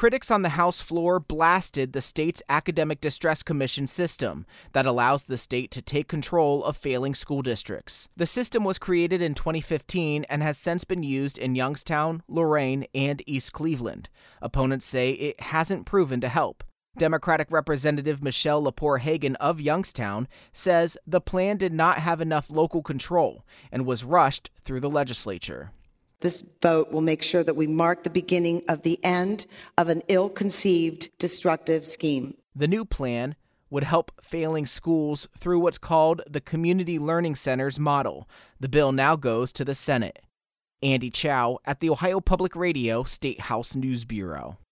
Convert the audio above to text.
Critics on the House floor blasted the state's Academic Distress Commission system that allows the state to take control of failing school districts. The system was created in 2015 and has since been used in Youngstown, Lorain, and East Cleveland. Opponents say it hasn't proven to help. Democratic Representative Michelle Lepore Hagan of Youngstown says the plan did not have enough local control and was rushed through the legislature. This vote will make sure that we mark the beginning of the end of an ill-conceived, destructive scheme. The new plan would help failing schools through what's called the Community Learning Centers model. The bill now goes to the Senate. Andy Chow at the Ohio Public Radio State House News Bureau.